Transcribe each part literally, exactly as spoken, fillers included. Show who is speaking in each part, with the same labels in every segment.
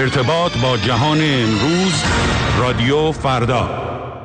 Speaker 1: ارتباط با جهان امروز، رادیو فردا.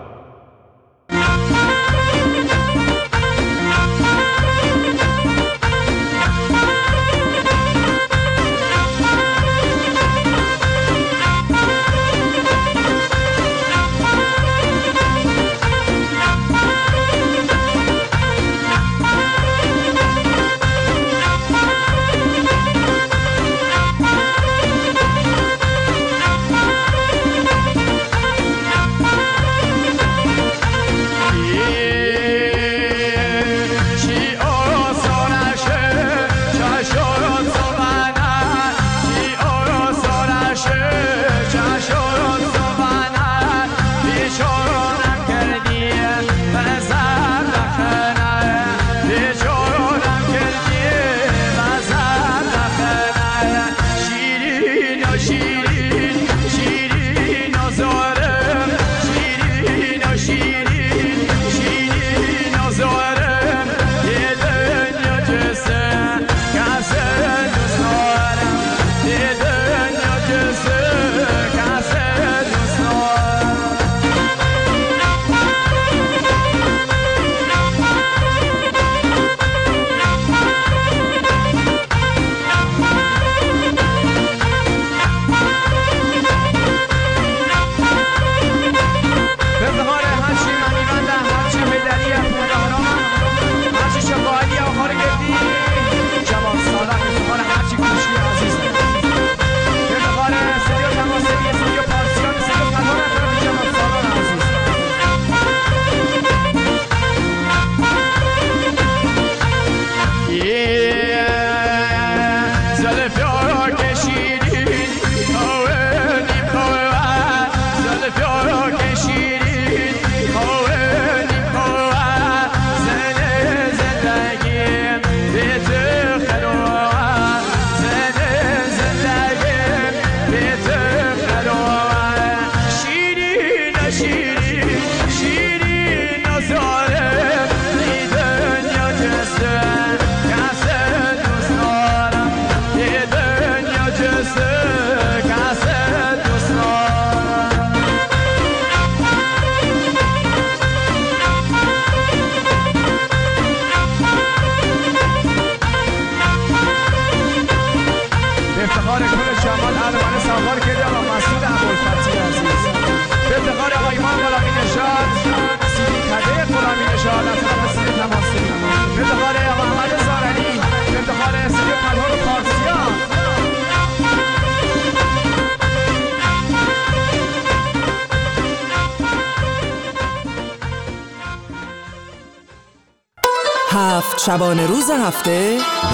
Speaker 2: هفت شبانه روز هفته،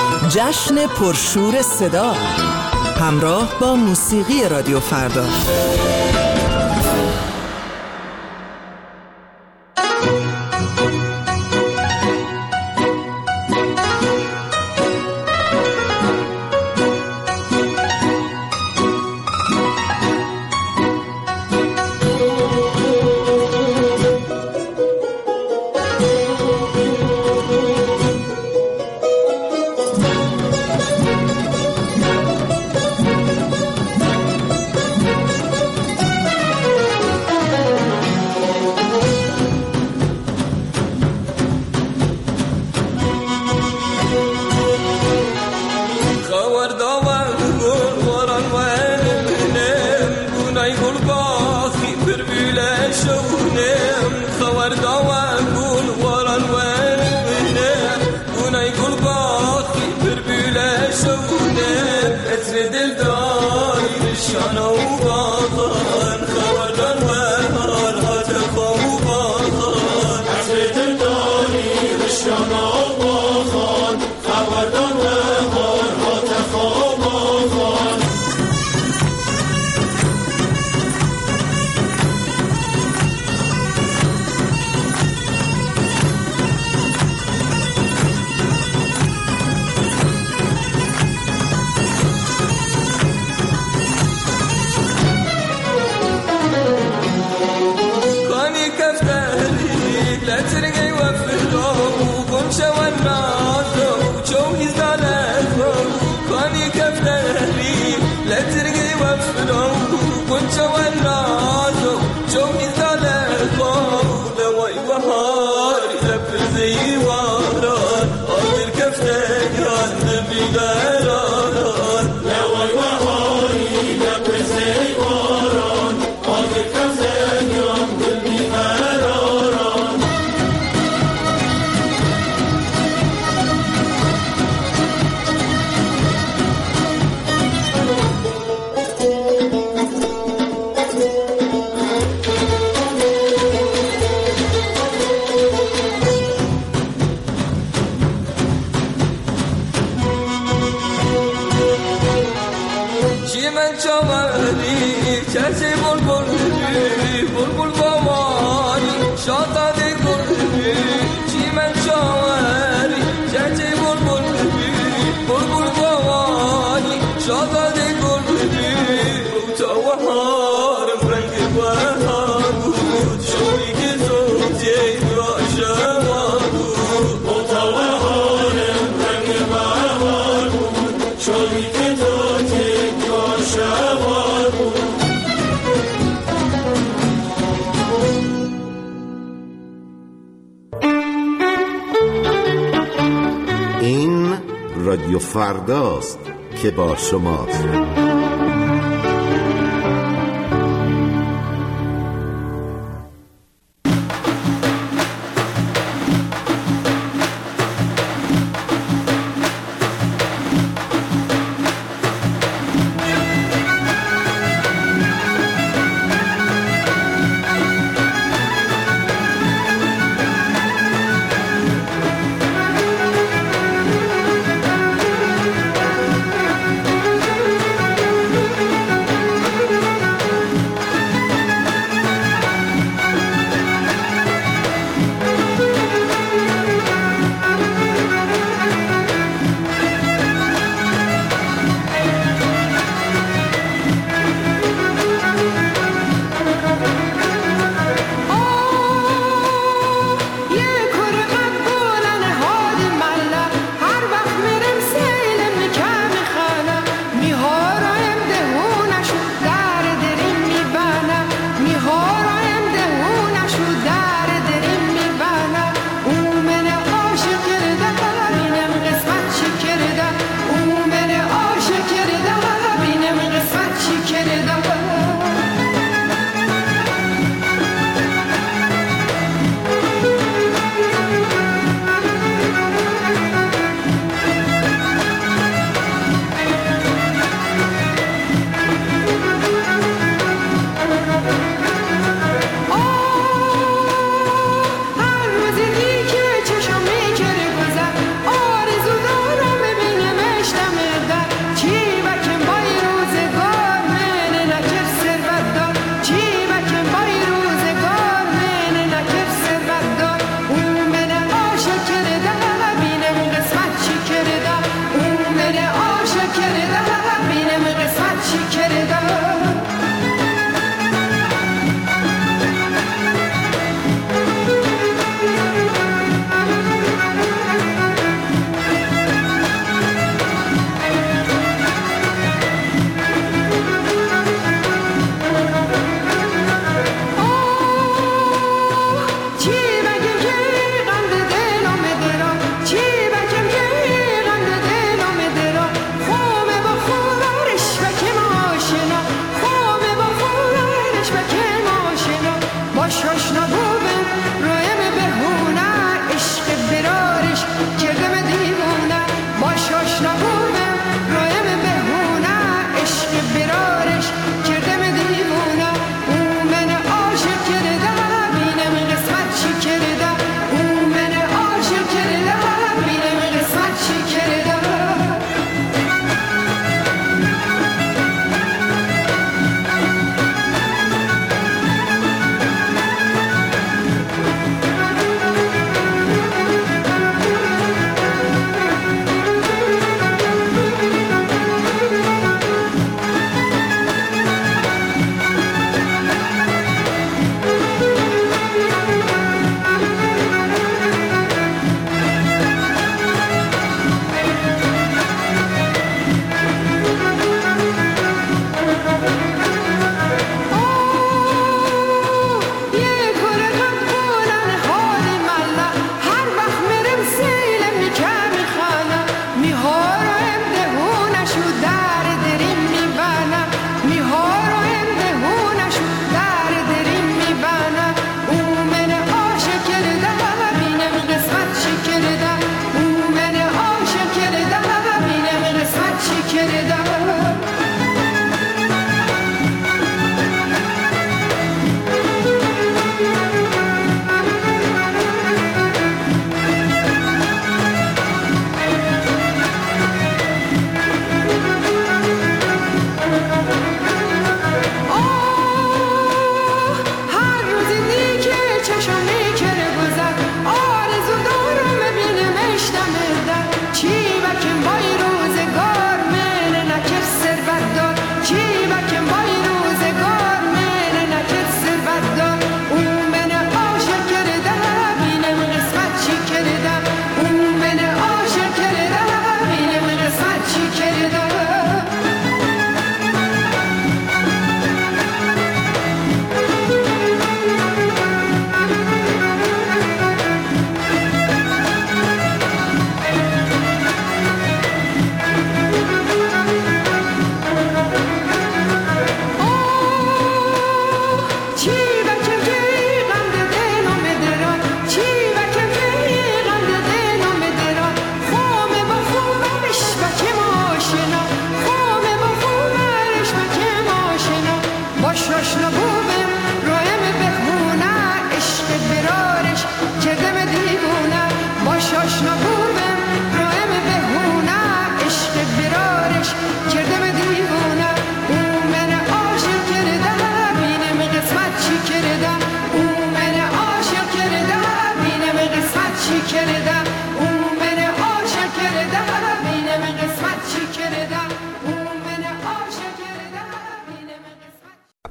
Speaker 2: جشن پرشور صدا، همراه با موسیقی رادیو فردا.
Speaker 3: چیمن چاوری چرچه بلبلی بلبل بامانی شاداده گلبی چیمن چاوری چرچه بلبلی بلبل بامانی شاداده گلبی اوتا و هارم رنگ بهار بود شوی که زوجه راشوار بود اوتا و هارم رنگ بهار بود شوی که زوجه راشوار بود.
Speaker 4: این رادیو فرداست که با شماست.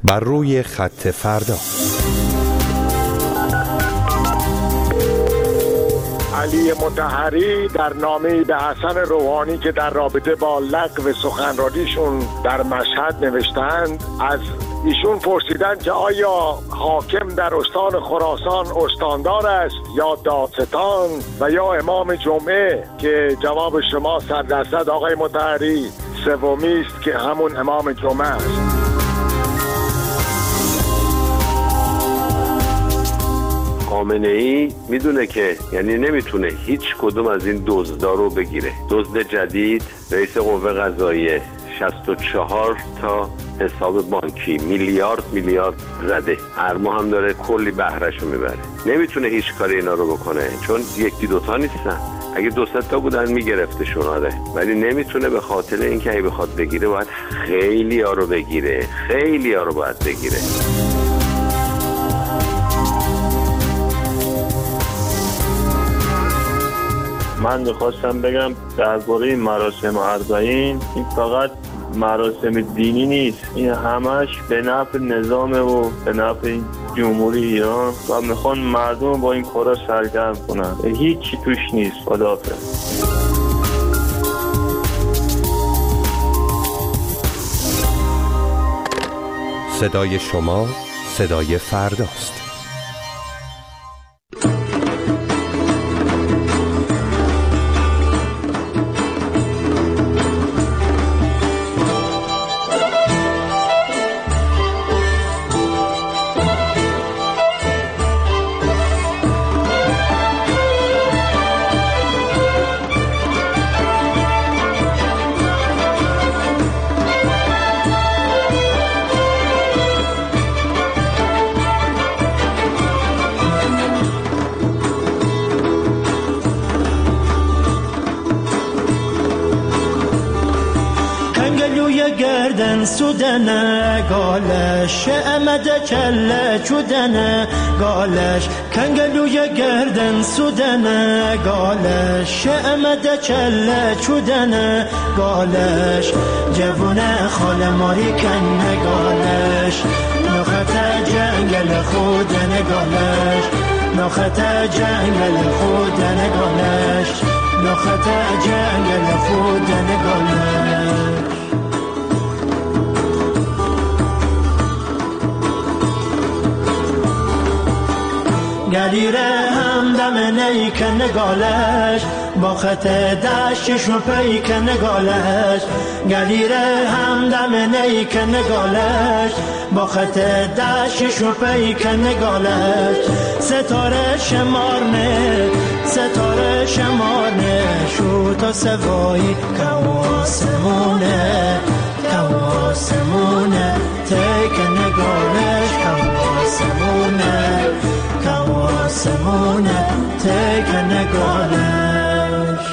Speaker 5: بر روی خط فردا.
Speaker 6: علی مطهری در نامه‌ای به حسن روحانی که در رابطه با لغو سخنرانیشون در مشهد نوشتند، از ایشون پرسیدند که آیا حاکم در استان خراسان استاندار است یا دادستان و یا امام جمعه، که جواب شما صد درصد آقای مطهری سومی است که همون امام جمعه است.
Speaker 7: خامنه ای میدونه که یعنی نمیتونه هیچ کدوم از این دزدا رو بگیره. دزد جدید رئیس قوه قضاییه، شصت و چهار تا حساب بانکی، میلیارد میلیارد زده، هر ماه هم داره کلی بهرهشو میبره. نمیتونه هیچ کاری اینا رو بکنه چون یکی دوتا نیستن. اگه دو سه تا بودن میگرفتشون، آره، ولی نمیتونه به خاطر اینکه اگه بخواد بگیره باید خیلی ها رو بگیره، خیلی ها رو باید بگیره.
Speaker 8: من میخواستم بگم درباره مراسم اربعین، این فقط مراسم دینی نیست، این همش به نفع نظامه و به نفع جمهوری ایران و میخوان مردم با این کارا سرگرم کنن، هیچی توش نیست. خداحافظ.
Speaker 5: صدای شما صدای فرداست.
Speaker 9: سودنا قالش امد كلا جودنا قالش كنقلو يا قردن سودنا قالش امد كلا جودنا قالش جونا خال ماري كن قالش نخت جنگل خودنا قالش نخت جنگل خودنا قالش نخت جنگل خودنا قالش گلیره همدم نیکن نگالش با خط دشتش و پیکن نگالش گلیره همدم نیکن نگالش با خط دشتش و پیکن نگالش ستاره شمارنه ستاره شمارنه شو تا سوایی کواسمونه کواسمونه تیکن نگالش کواسمونه کواسمونه تک نگالش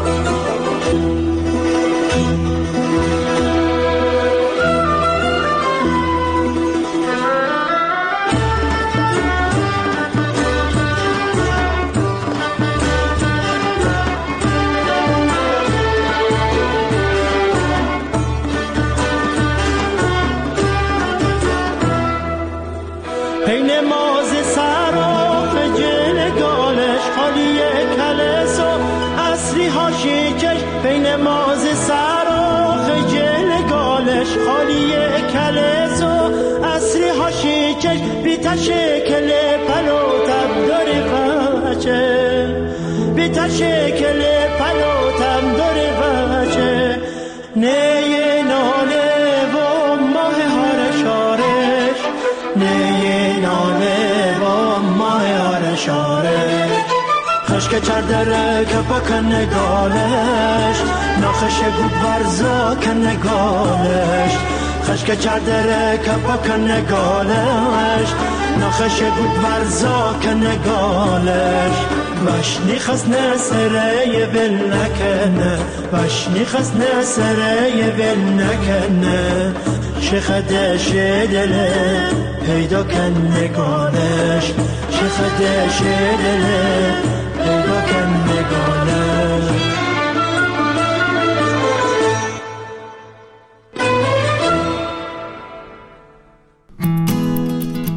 Speaker 9: پین ماز سراخ جل گالش خالی کلس و اصری هاشی چش پین ماز سراخ جل گالش خالی کلس و اصری هاشی چش بیتا شکل پلو تب داری بچه بیتا شکل پلو تب داری بچه نیه ناله و ماه هارشارش نیه ناله و ماه هارشارش خشک چردره که با کنگالش ناخش گود ورزا کنگالش خشک چردره که با کنگالش ناخش گود ورزا کنگالش باش نیخست نسره ول نکنه باش نیخست نسره ول نکنه شخدش دله پیدا کن نگانش شخدش دله پیدا کن نگانش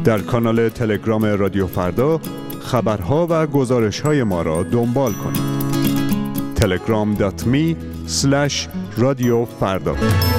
Speaker 10: در کانال تلگرام رادیو فردا خبرها و گزارش‌های ما را دنبال کنید. تلگرام دات می اسلش رادیو فردا.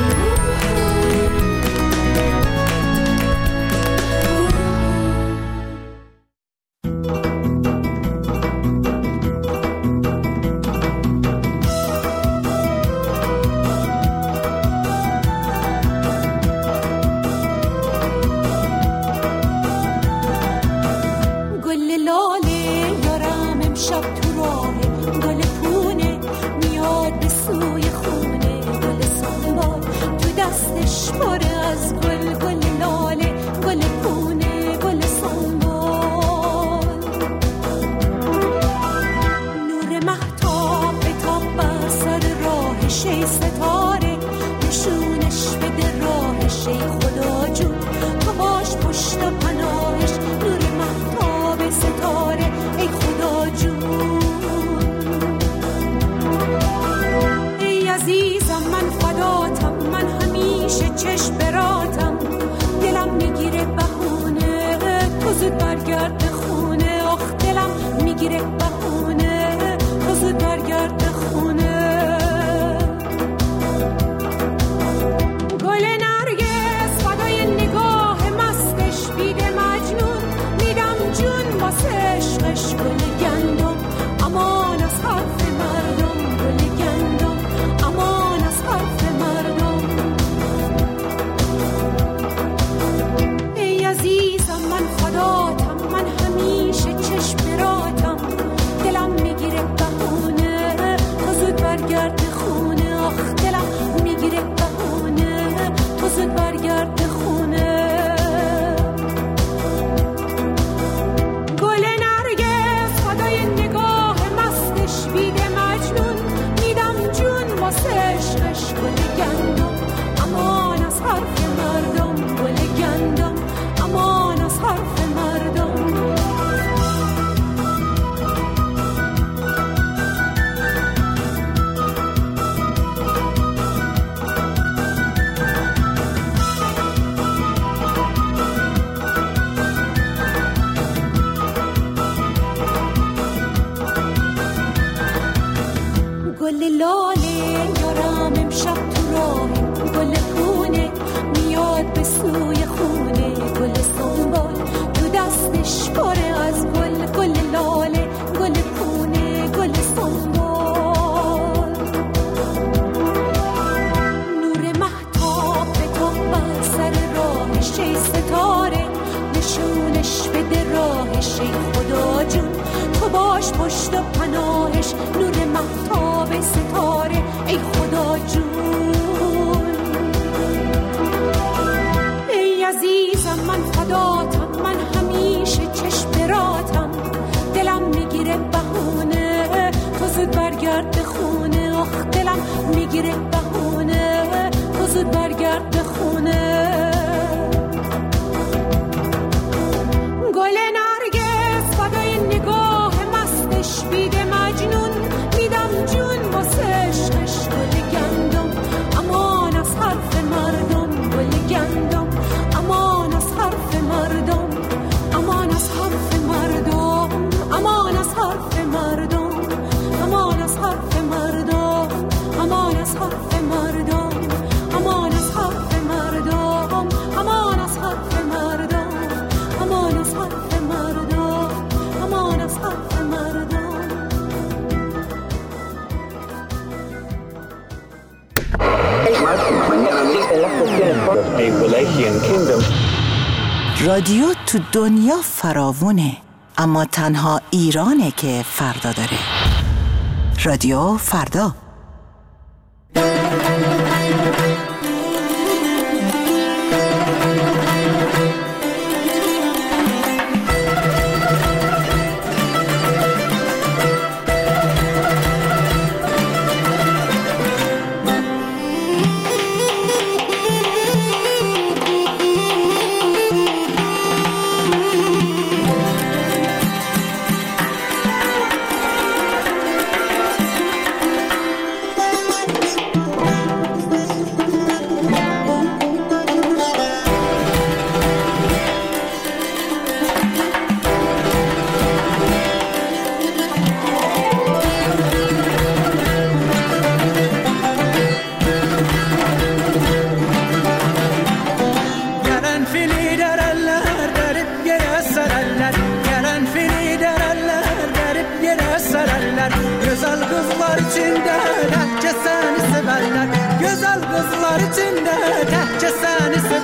Speaker 2: رادیو تو دنیا فراوونه، اما تنها ایرانه که فردا داره. رادیو فردا.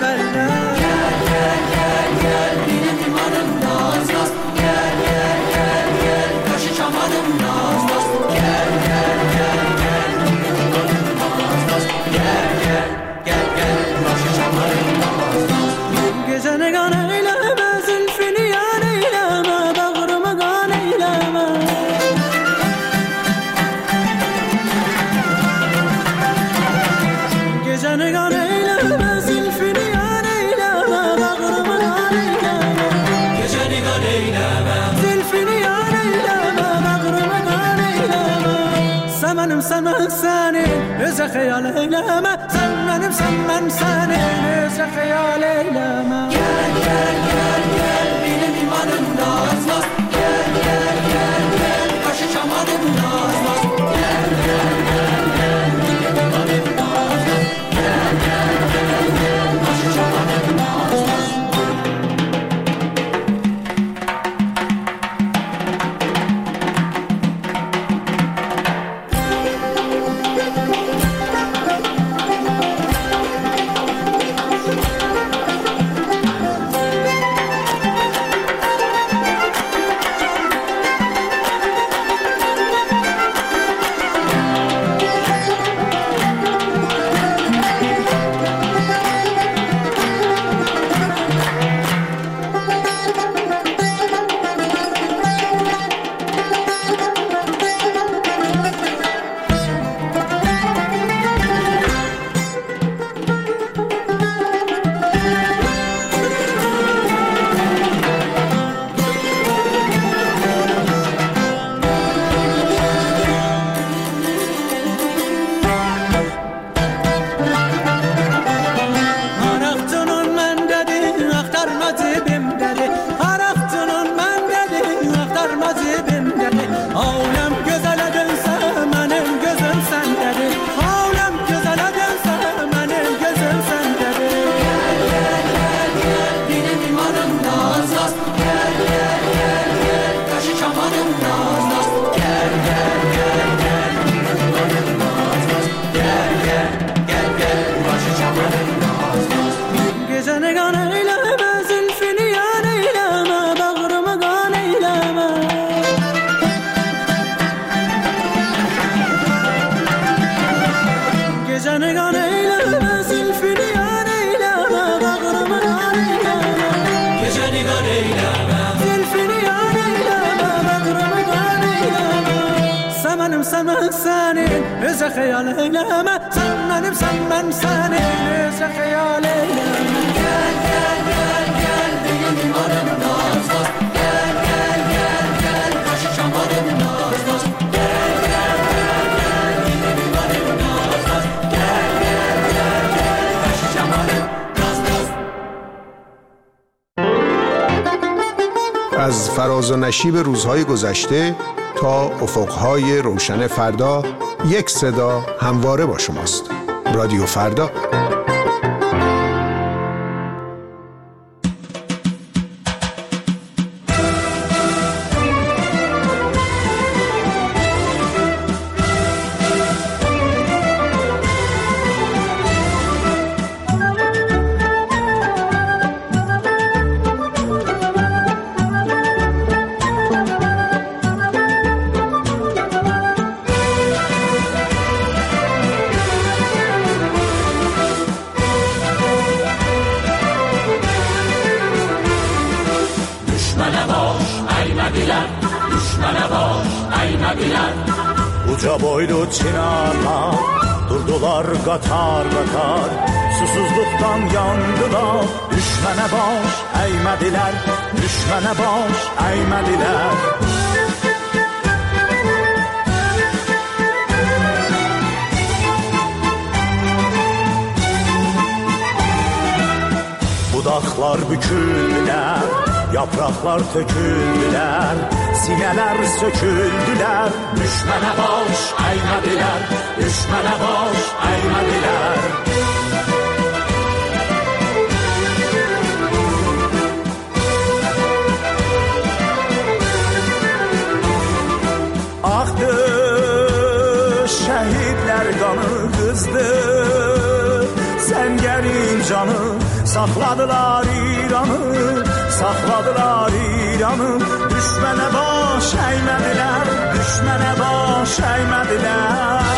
Speaker 11: غلغله گل گل گل گل بینه میمانم ناز ناز گل گل گل گل کاش چمنم ناز ناز گل گل گل گل بینه میمانم ناز ناز گل گل گل گل کاش چمنم ناز ناز gece ne gan eyleme zülfünü yan eyleme bağrıma gan eyleme gece ne gan eyleme zülfünü yan eyleme bağrıma gan eyleme gece ne gan eyleme zülfünü yan eyleme bağrıma gan eyleme sen benim sen ben seni öze hayal eyleme sen benim sen ben seni öze hayal eyleme gel gel gel gel benim imanım naz naz gel gel gel gel kaşı çamanım naz naz gel gel gel gel benim imanım naz naz gel gel gel gel kaşı çamanım naz naz خیال eyleme sen benim sen ben seni öze hayal eyleme gel gel gel gel benim imanım naz naz gel gel gel gel kaşı çamanım naz naz gel gel gel gel benim imanım naz naz gel gel gel gel kaşı çamanım naz naz
Speaker 12: از فراز و نشیب روزهای گذشته تا افقهای روشن فردا یک صدا همواره با شماست. رادیو فردا.
Speaker 13: Uca boylu çınarlar durdular qatar qatar, susuzluqdan yandılar. Düşmənə baş əymədilər, düşmənə baş əymədilər. Budaqlar büküldülər, yapraqlar töküldülər, sinələr söküldülər. Düşmənə baş əymədilər, düşmənə baş əymədilər. Axdı şəhidlər qanı qızdı, səngərin canı saxladılar İranı, saxladılar İranı. Düşmənə baş əymədilər, düşmənə baş əymədilər.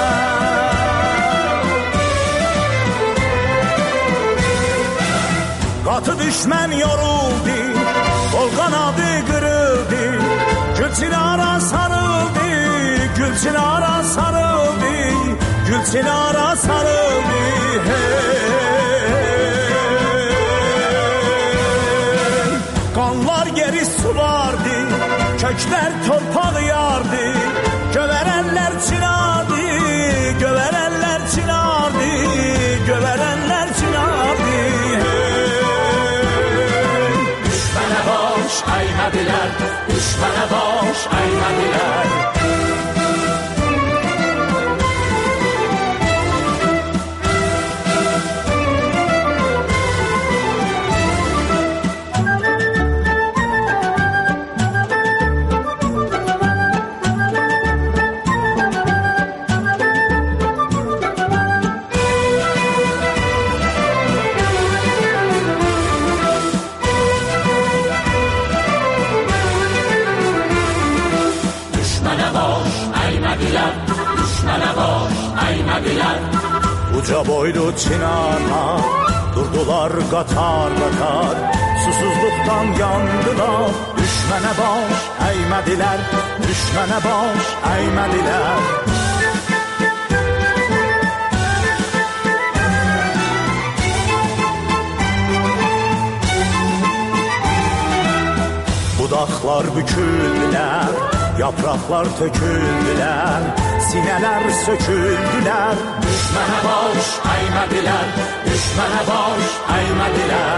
Speaker 13: Qatı düşmən yoruldu, qol qanadı qırıldı, Gülçinara sarıldı, Gülçinara sarıldı, Gülçinara sarıldı. Hey. Qanlar geri sulardı, köklər torpağı yardı, gövərənlər çinadı, gövərənlər çinadı, gövərənlər çinadı. Düşmənə baş əymədilər, düşmənə baş əymədilər. Uca boylu çinarlar durdular qatar qatar, susuzluqdan yandılar. Düşmənə baş əymədilər, düşmənə baş əymədilər. Budaqlar büküldülər, yapraqlar töküldülər, sinələr söküldülər. Düşmənə baş əymədilər, düşmənə baş əymədilər.